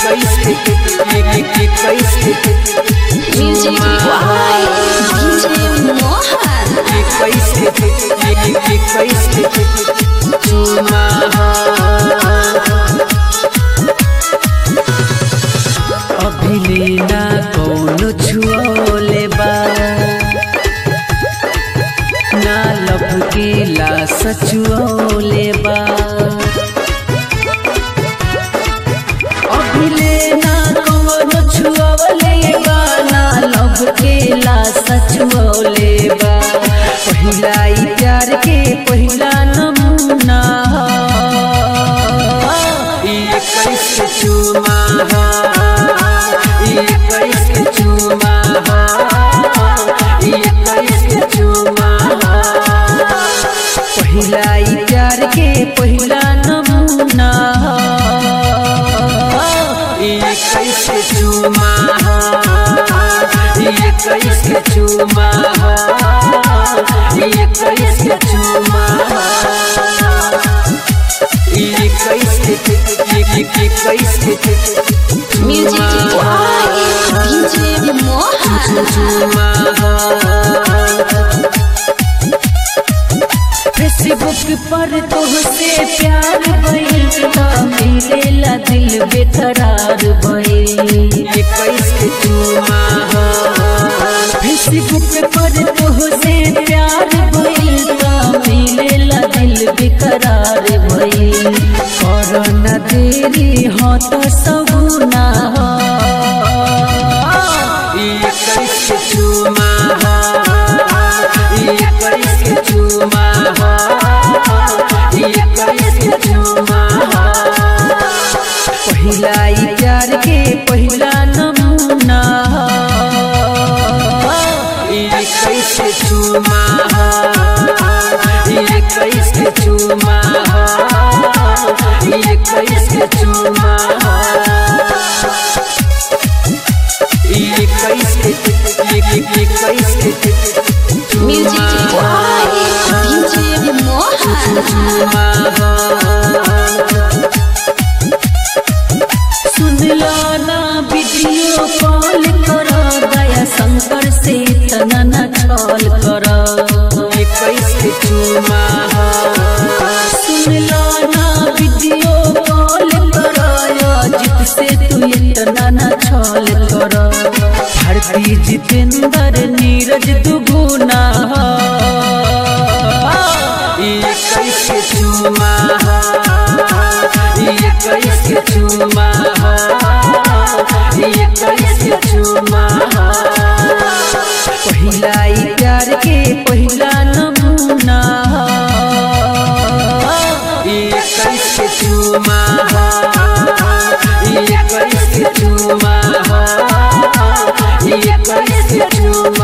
Music by DJ Mohan. अभी ना कौन छुओले बा ना लब के ला सचुओले बा अभी ना कौन छुओले बा ना लब के ला सचुओले बा पहिला प्यार के पहिला नमूना चुमा पहिला प्यार के पहिला नमूना कैसे चुमा कैसे चुमा कैसे चुमा Music by DJ Mohan. Facebook पर तोहसे प्यार भइल त मिलेला दिल बेकरार भइल फेसबुक पर तोहसे प्यार भइल त मिलेला दिल बेकरार भइल कर न देरी हो तो सगुना कैसे चुमा कैसे चुमा कैसे चुमा पहिला प्यार के पहिला नमूना कैसे चुमा कैसे चुमा कैसे चुमा Music by DJ Mohan. सुनला ना वीडियो कॉल कर दया शंकर से तना न छल कर कैसे चुमा सुनला ना वीडियो कॉल कर अजित से तू इतना न छल कर भारती जितेंद्र नीरज दुगुना कैसे चुमा कैसे चुमा कैसे चुमा पहिला प्यार के पहिला नमूना कैसे चुमा कैसे चुमा कैसे चुमा